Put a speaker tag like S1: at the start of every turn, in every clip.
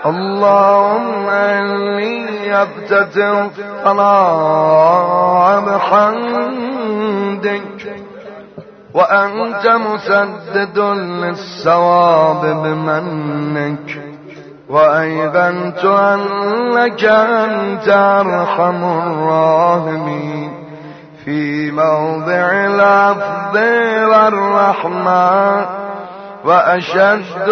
S1: اللهم إني أفتتح الصلاة بحمدك وأنت مسدد للصواب بمنك، وأيقنت أنك أنت أرحم الراحمين في موضع العفو والرحمة، وأشد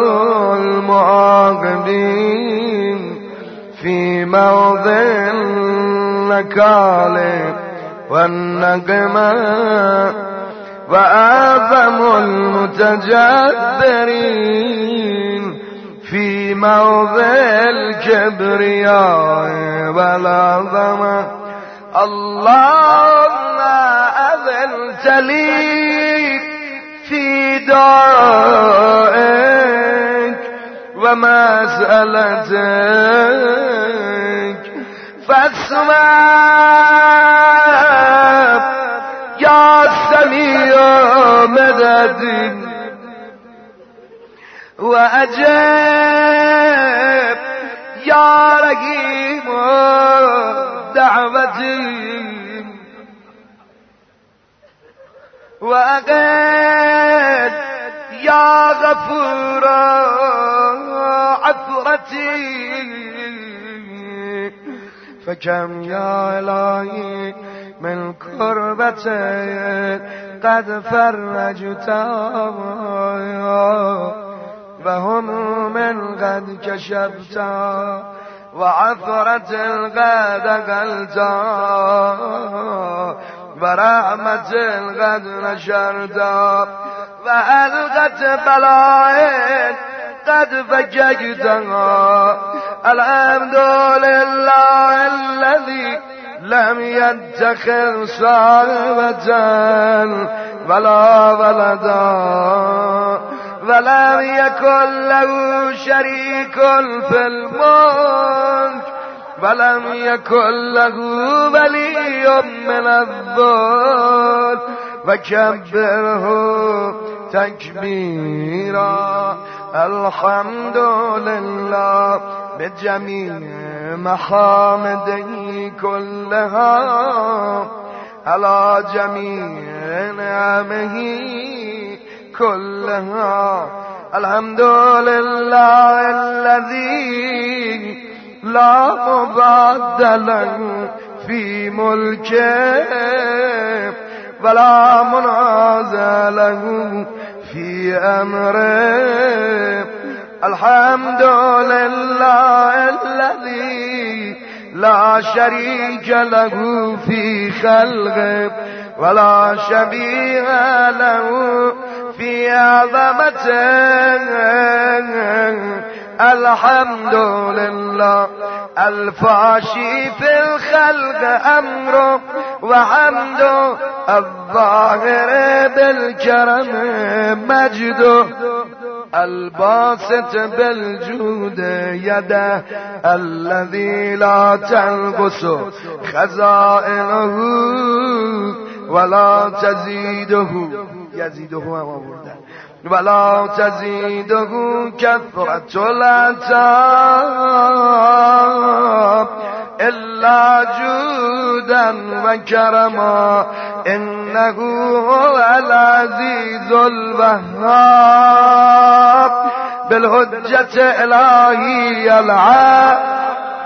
S1: المعاقبين في موضع النكال والنقمة، وأعظم المتجبرين في موضع الكبرياء والعظمة. اللهم أذنت لي في دعائك ومسألتك، فاسمع يا سميع مدد، وأجب يا رحيم دعوتي، وأغد يا غفور عثرتي. فكم يا إلهي من كربة قد فرجتها، وهموم قد كشفتا، وعثرة قد قلتا، ورحمة قد نشرتا، وألقت بلاء قد فججتها. الحمد لله الذي لم يتخذ صاحبة ولا ولدا، ولم يكن له شريك في الملك، ولم يكن له ولي من الذل، وكبره تكبيرا. الحمد لله بجميع محامده كلها، على جميع نعمه كلها. الحمد لله الذي لا مبدل في ملكه، ولا منازع له في أمره. الحمد لله الذي لا شريك له في خلقه، ولا شبيه له في عظمته. الحمد لله الفاشي في الخلق أمره، وحمده الظاهر بالكرم مجده، الباسط بالجود يده، الذي لا تنقص خزائنه ولا تزيده ولا تزيده كثرة العتاب إلا جودا وكرما. إنه هو العزيز الوهاب بالهجة إلهي العاب.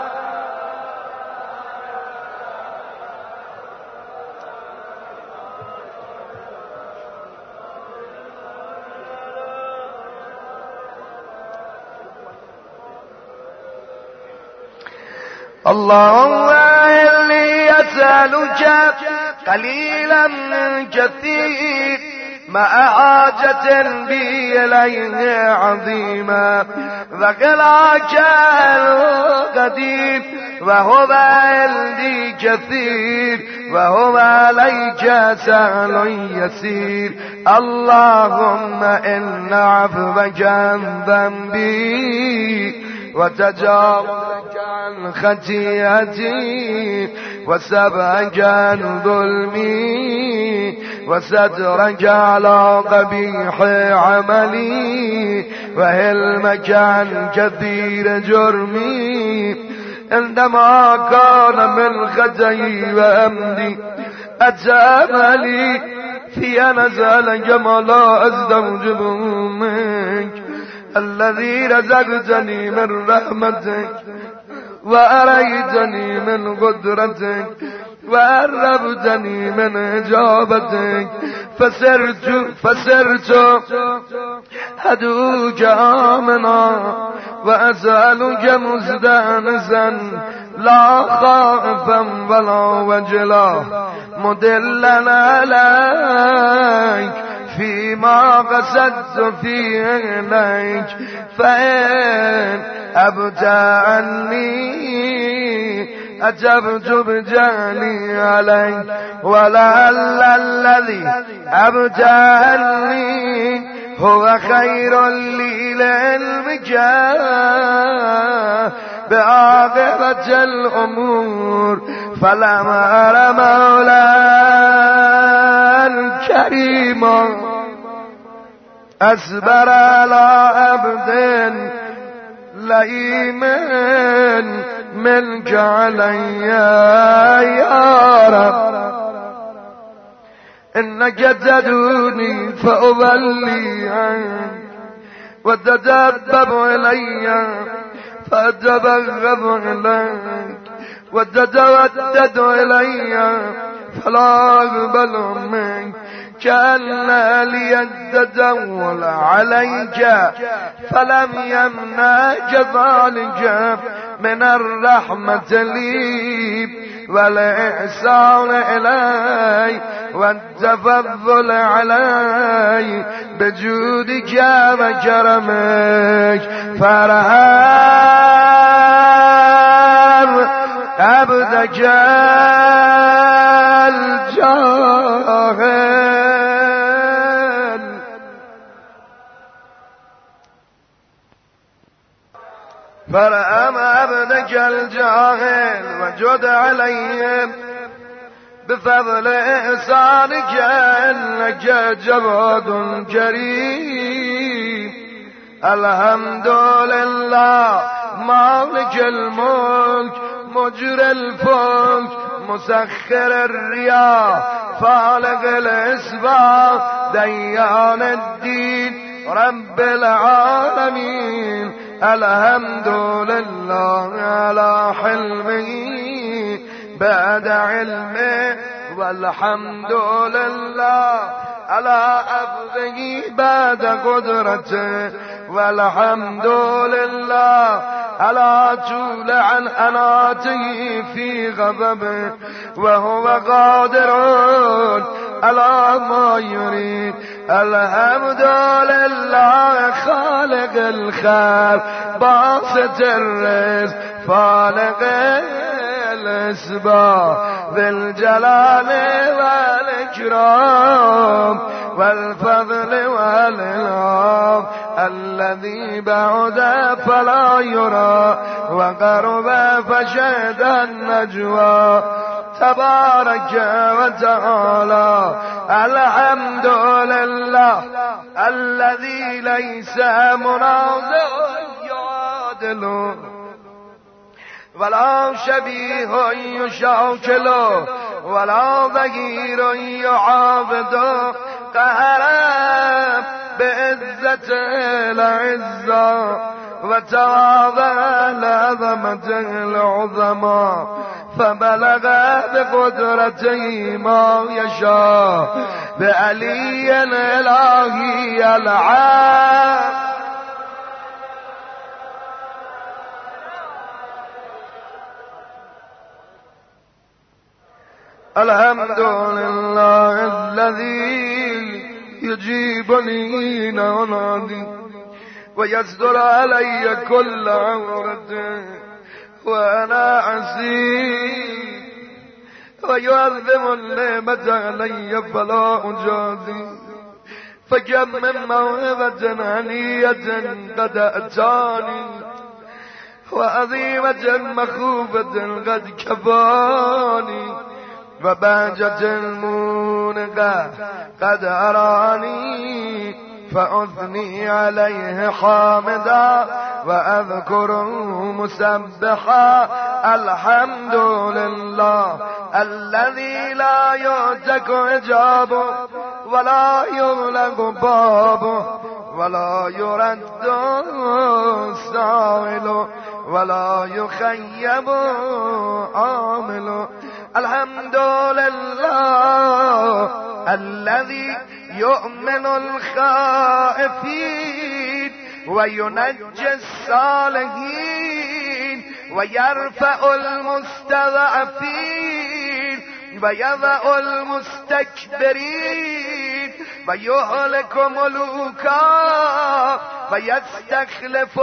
S1: اللهم إني أسألك قليلا من كثير مع حاجة بي إليه عظيمة، وغلاك القديم وهو عندي كثير وهو عليك سهل يسير. اللهم إن عفوك عن ذنبي وتجاوزك عن خطيئتي وسبعك عن ظلمي وسترك على قبيح عملي وهلمك عن كثير جرمي عندما كان من خطئي وأمدي أتاب لي في نزل كما لا أستوجب منك الذي رزقتني من رحمتك وأريتني من قدرتك وأربتني من إجابتك فسرت أدعوك آمنا وأسألك مستأنسا لا خائفا ولا وجلا مدلا عليك فيما قصدت فيه إليك فإن أبت عني أجبت بجهلي عليك ولعل الذي أبت عني هو خير لي لعلمك بعاقبة الأمور فلما أرى مولاي كريما أصبر على عبد لئيم منك علي يا رب إنك تدعوني فأولي عنك وتتبب إلي فأتبغض إليك وتتودد إلي فلا أقبل منك كأن لي التدول عليك فلم يمنعك ذلك من الرحمة لي والإحسان إلي والتفضل علي بجودك وكرمك فارحم عبدك الجاهل فارحم عبدك الجاهل وجد عليهم بفضل إحسانك إنك جواد كريم الحمد لله مالك الملك مجري الفلك مسخر الرياح فالق الاسباب ديان الدين رب العالمين الحمد لله على حلمه بعد علمه والحمد لله على أفضه بعد قدرته والحمد لله على طول عن أناته في غضبه وهو قادر على ما يريد الحمد لله خالق الخير باسط الرزق فالق الاسباب ذي الجلال والإكرام والفضل والإنعام الذي بعد فلا يرى وقرب فشهد النجوى تبارك وتعالى الحمد لله الذي ليس منازع يعادله ولا شبيه يشاكله ولا ظهير يعابده قهرا بعزة العزة وتواضع لعظمة العظمى فبلغ بقدرته ما يشاء بعلي الإلهي العام الحمد لله الذي يجيبني نادي ويستر علي كل عورته وأنا عسير ويعظم النعمة علي فلا أجازي فكم من موهبة هنية قد أتاني وعظيمة مخوفة قد كفاني وبهجة المونقة قد أراني فأثني عليه حامدا وأذكره مسبحا. الحمد لله الذي لا يهتك حجابه ولا يغلق بابه ولا يرد سائل ولا يخيب عامل. الحمد لله الذي يؤمن الخائفين وينجي الصالحين ويرفع المستضعفين ويضع المستكبرين ويهلك ملوكا ويستخلف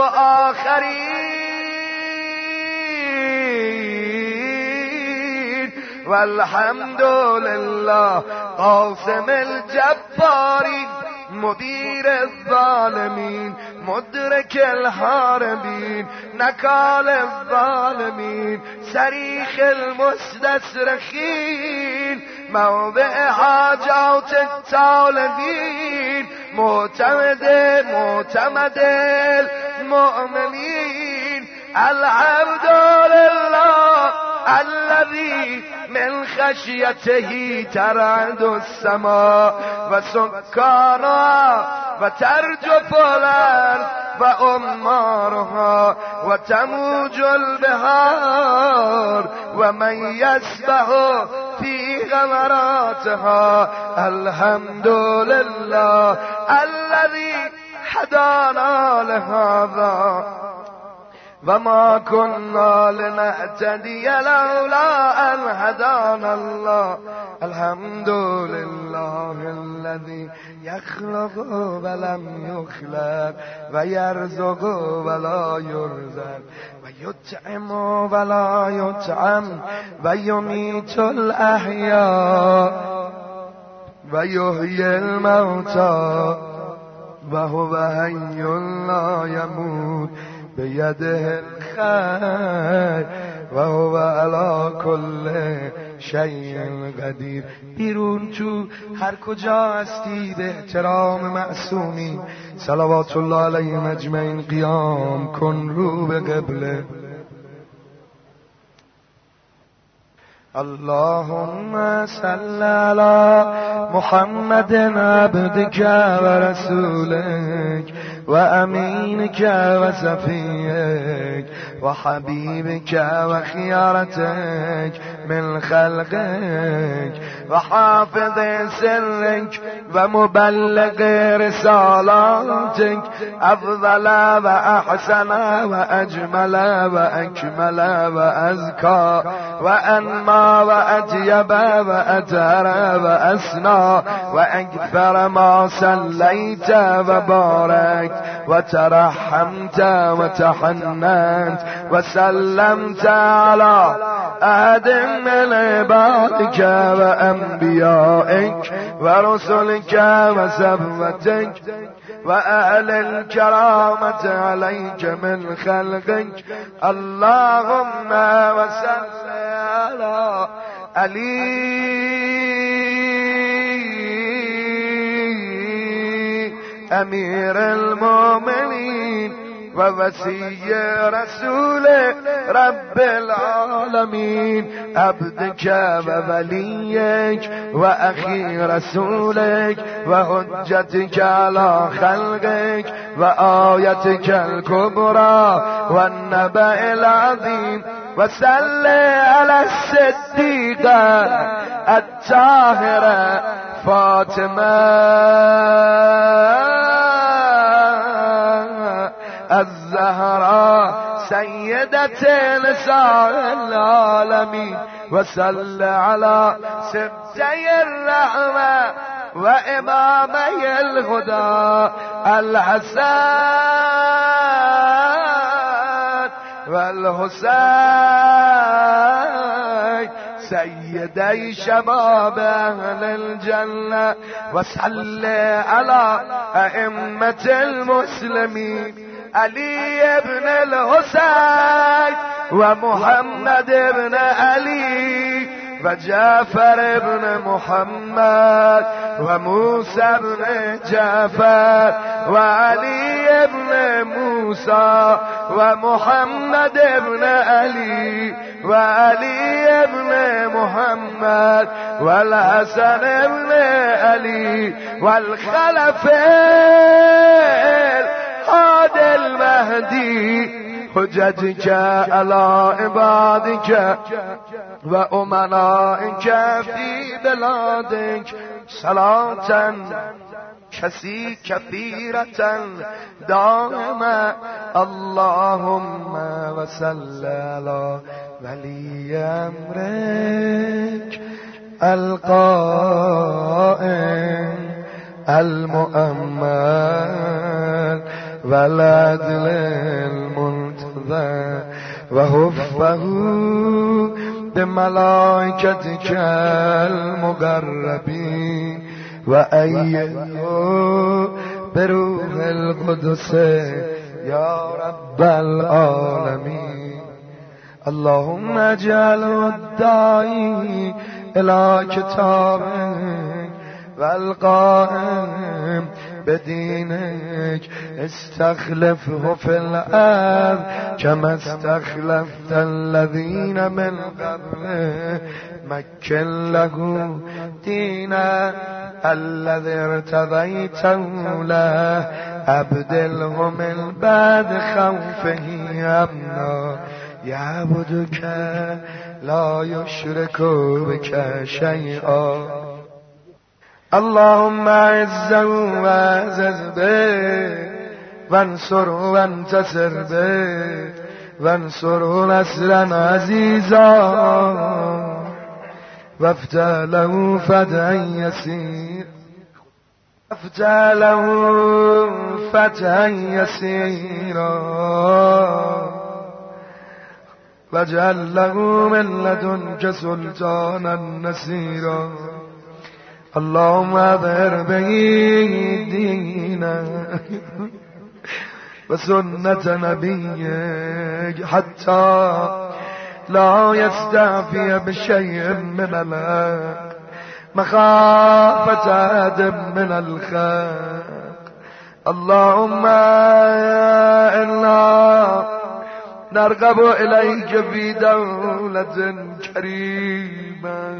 S1: آخرين. والحمد لله قاسم الجبارين مدير الظالمين مدرك الحاربين نكال الظالمين صريخ المستصرخين موضع حاجات الطالبين معتمد المؤمنين. الحمد لله الذي من خشيته ترعد السماء وسكانها وترجف الأرض وأمارها وتموج البحار ومن يسبح في غمراتها. الحمد لله الذي هدانا لهذا وما كنا لنهتدي لولا أن هدانا الله. الحمد لله الذي يخلق ولم يخلق ويرزق ولا يرزق ويطعم ولا يطعم ويميت الأحياء ويحيي الموتى وهو حي لا يموت بيده الخير وهو على كل شيء قدیر. بیرون تو هر کجا هستی به احترام معصومی صلوات الله علیهم اجمعین قیام کن رو به قبله. اللهم صل على محمد عبدك ورسولك وأمينك وصفيك وحبيبك وخيارتك من خلقك وحافظ سرك ومبلغ رسالاتك أفضل وأحسن وأجمل وأكمل وأزكى وأنمى وأطيب وأطهر وأسنى وأكثر ما صليت وباركت وترحمت وتحننت وسلمت على أحد من عبادك وأنبيائك ورسلك وصفوتك وأهل الكرامة عليك من خلقك. اللهم وصل على علي أمير المؤمنين ووسي رسول رب العالمين عبدك ووليك وأخي رسولك وحجتك على خلقك وآيتك الكبرى والنبأ العظيم. وصل على الصديقة الطاهرة فاطمة الزهراء سيدة نساء العالمين. وصل على سبتي الرحمة وإمامي الهدى الحسن والحسين سيدي شباب أهل الجنة. وصل على أئمة المسلمين علي بن الحسين ومحمد بن علي و جعفر ابن محمد و موسی ابن جعفر و علی ابن موسی و محمد ابن علی و علی ابن محمد و الحسن ابن علی و الخلف الهادي المهدي حججك على عبادك وأمنائك في بلادك صلاة كثيرة دائمة اللهم وصل على ولي أمرك القائم المؤمن والعدل المنتظر وحفه بملائكتك المقربين وأيده بروح القدس يا رب العالمين اللهم اجعل الداعي إلى كتابك والقائم بدينك استخلفه في الأرض كما استخلفت الذين من قبله مكن له دينا الذي ارتضيته له أبدله من بعد خوفه أمنا يعبدك لا يشرك بك شيئا اللهم اعزه واعزز به وانصره وانتصر به وانصره نصرا عزيزا وافتح له فتحا يسيرا وافتح له فتحا يسيرا واجعل له من لدنك سلطانا نصيرا اللهم اظهر به دينك وسنة نبيك حتى لا يستعفي بشيء من الحق مخافة أحد من الخلق اللهم إنا نرغب إليك في دولة كريمة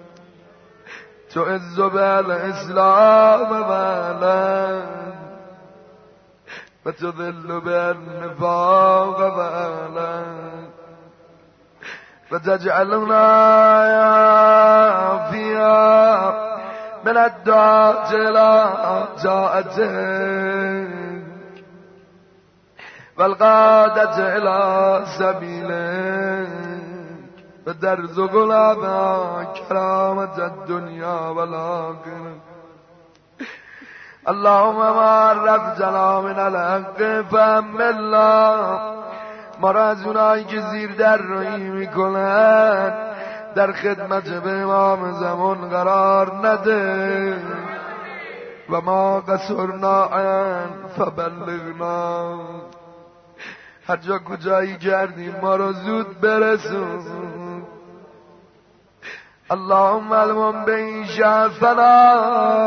S1: تعز بها الإسلام وأهله وتذل بها النفاق وأهله وتجعلنا فيها من الدعاة إلى طاعتك والقادة إلى سبيلك وترزقنا بها كرامة الدنيا والآخرة اللهم ما عرفتنا من الحق فحملنا ما را از اونایی که زیر در روی میکنن در خدمت به امام زمان قرار نده و ما قصرنا عن فبلغنا هر جا کجایی کردیم ما را زود برسون اللهم علم به شعفنا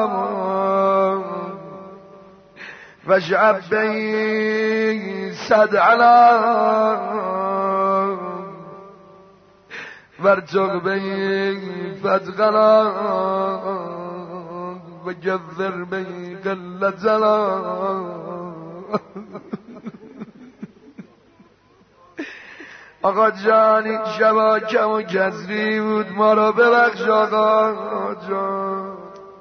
S1: واجعب به صدعنا وارزق به فتقنا وجذر به قلتنا آقا جان این شبا کم و کسری بود ما را ببخش آقا جان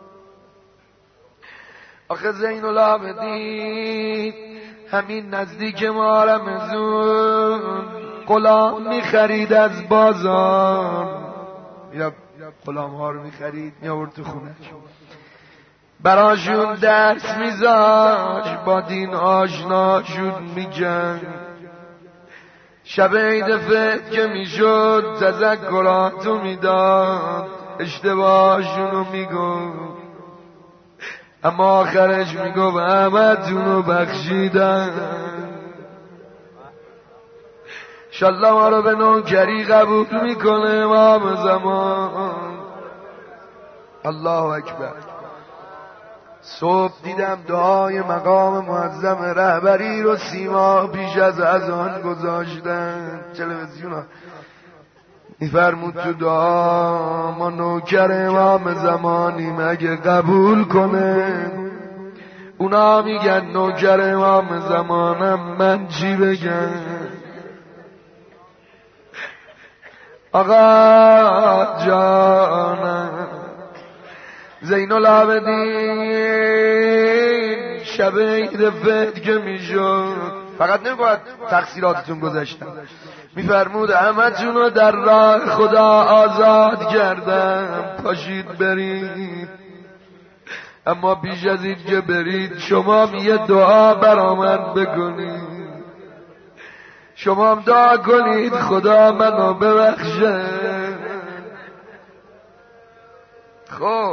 S1: آخه زین العابدین همین نزدیک ما رمزون غلام میخرید از بازار میرم غلام ها رو میخرید میآورد تو خونه براشون درس میذاش با دین آشنا شد میجنگ شب عید فطر که میشد تذکراتو میداد اشتباهشونو میگفت اما آخرش میگفت همتونو بخشیدم انشالله ما رو به نوکری قبول میکنه امام زمان. الله اکبر. صبح دیدم دعای مقام معظم رهبری رو سیما پیش از اذان گذاشتن تلویزیون. میفرمود تو دعا ما نوکر امام زمانیم، اگه قبول کنه. اونا میگن نوکر امام زمانم، من چی بگم؟ آقا جانم زین العابدین شب عید فطر که میشد، فقط نمیگوید تقصیراتتون گذشتن، میفرمود همه جونو در راه خدا آزاد کردم، پاشید برید. اما پیش از این که برید شما یه دعا برا من بکنید. شما هم دعا کنید خدا منو ببخشه. خب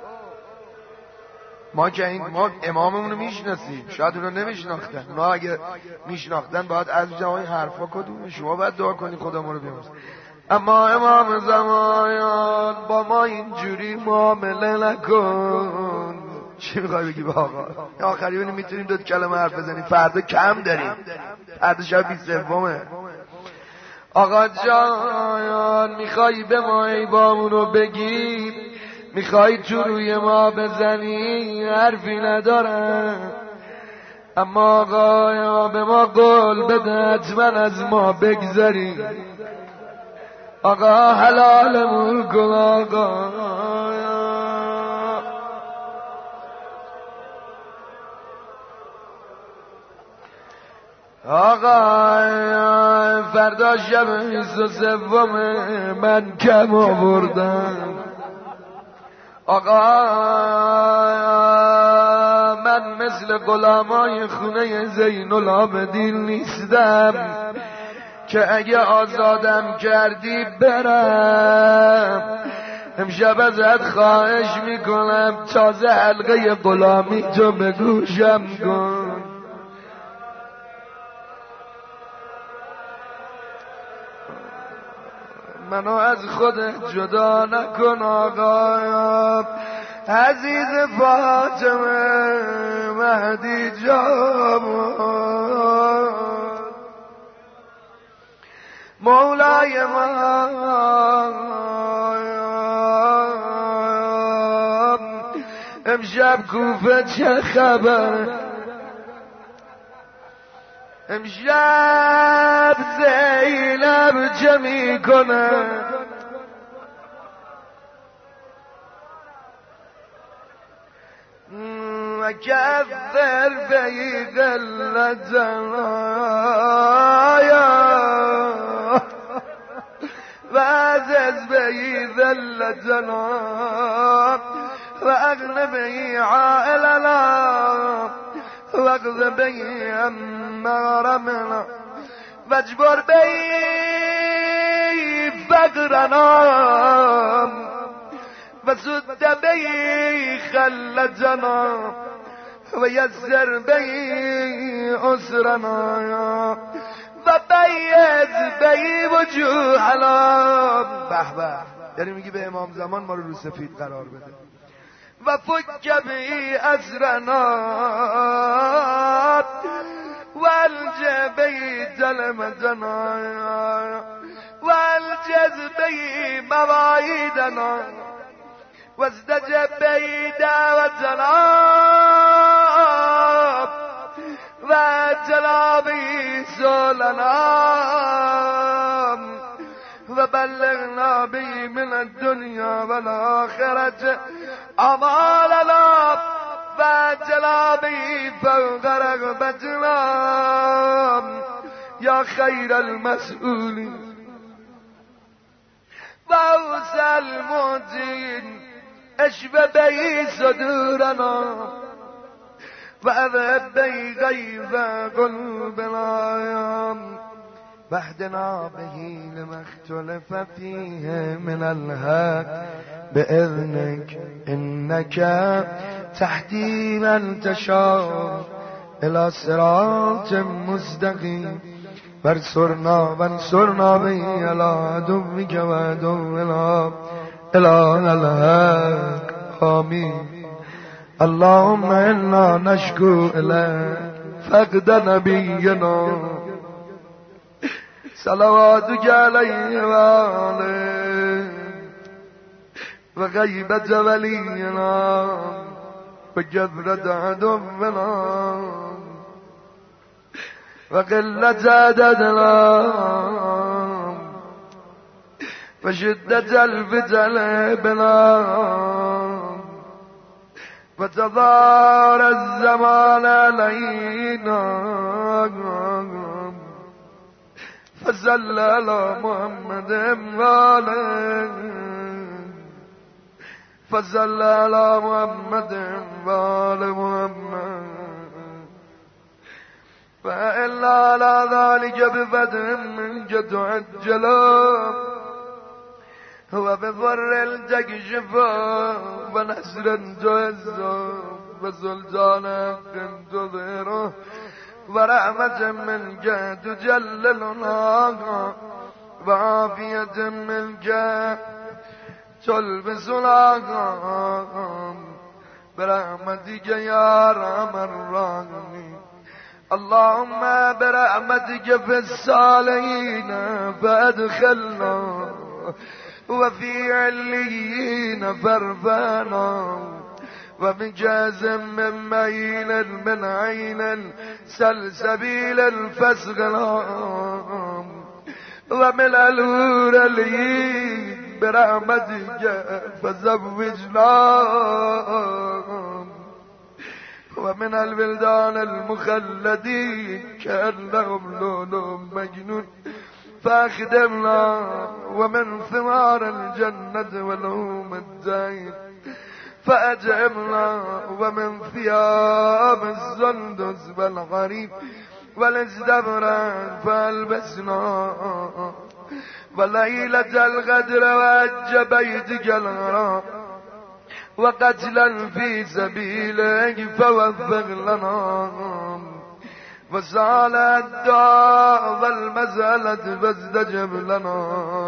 S1: ما اماممونو میشناسیم، شاید اونو نمیشناختن. اونا اگه میشناختن باید از جوای حرفا کدومه. شما باید دعا کنید خدا ما رو بیامرزه. اما امام زمان با ما اینجوری معامله نکن. چی میخوای بگی با آقا؟ آخری بینیم میتونیم 2 کلمه حرف بزنیم، فردا کم داریم، فردا شب 23. آقا جان میخوای به ما عیبامونو بگی، میخوای تو روی ما بزنی، حرفی ندارم. اما آقا به ما قول بده حتما از ما بگذری. آقا حلالمون کن آقا. آقا فردا شب 23 من کم آوردم. آقا من مثل غلامای خونه زین العابدین نیستم که اگه آزادم کردی برم. امشب ازت خواهش میکنم تازه حلقه غلامی تو به گوشم کن. منو از خودت جدا نکن آقا. عزیز فاطمه مهدی جان مولای من، امشب کوفه چه خبر؟ امشب زینب چه میکنه؟ وکفر بی قلتنا وعزز بی ذلتنا واغن بی عائلنا واغذ بی امارمنا واجبر بی فقرنا وسد بی خلتنا ويسر بي أسرنا وبيض بي وجوهنا. به به، یعنی میگی به امام زمان ما رو سفید قرار بده. و فک بی اسرنا والج بی ظلمتنا والجز بی مواعیدنا واستجب بی دعوتنا وجلا بی سولنا وبلغنا بی من الدنيا والآخرة أعمالنا وجلا بی فوق رغبتنا يا خير المسؤولين وأوسع المعطين اشف بي صدورنا وأذهب بي غيظ قلوبنا واهدنا به لما اختلف فيه من الحق بإذنك إنك تهدي من تشاء إلى صراط مستقيم وانصرنا به على عدوك وعدونا إله الحق آمين. اللهم إنا نشكو إليك فقد نبينا صلواتك عليه وآله وغيبة ولينا وكثرة عدونا وقلة عددنا وشدة الفتن بنا وتظاهر الزمان علينا فصل على محمد وآله فصل على محمد وآل محمد فإلا على ذلك بفتح منك تعجل وبفر تكشف ونسر تعز وسلطان تظهره ورحمة منك تجللنا وعافية منك تلبسنا برحمتك يا ارحم الراحمين. اللهم برحمتك في الصالحين فادخلنا وفي عليين فارفعنا وبجاز من معين من عين سلسبيل فاسقنا ومن الهورلين برحمتك فزوجنا ومن البلدان المخلدين كأنهم لؤلؤ مجنون فاخدمنا ومن ثمار الجنة ولهم الدين فأجعلنا ومن ثياب السندس والحرير والاستبرق فألبسنا وليلة الغدر وحج بيتك الحرام وقتلا في سبيلك فوفق لنا وسال الدعاء والمسألة فاستجب لنا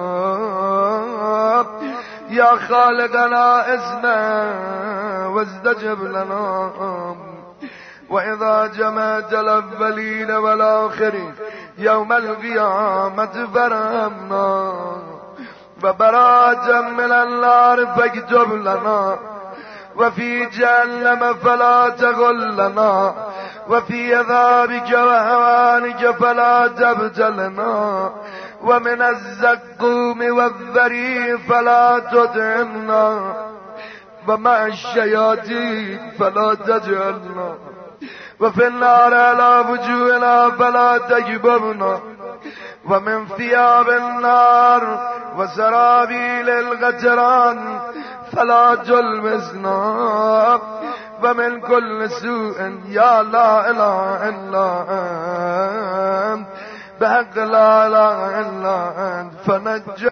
S1: يا خالقنا اسمع واستجب لنا. وإذا جمعت الأولين والآخرين يوم القيامة فرحمنا وبراءة من النار فاكتب لنا وفي جهنم فلا تغلنا وفي عذابك وهوانك فلا تبتلنا ومن الزقوم والذريع فلا تطعمنا ومع الشياطين فلا تجعلنا وفي النار على وجوهنا فلا تكببنا ومن ثياب النار وسرابيل الغتران فلا تلبسنا ومن كل سوء يا لا إله إلا أنت بحق لا إله إلا أنت فنجنا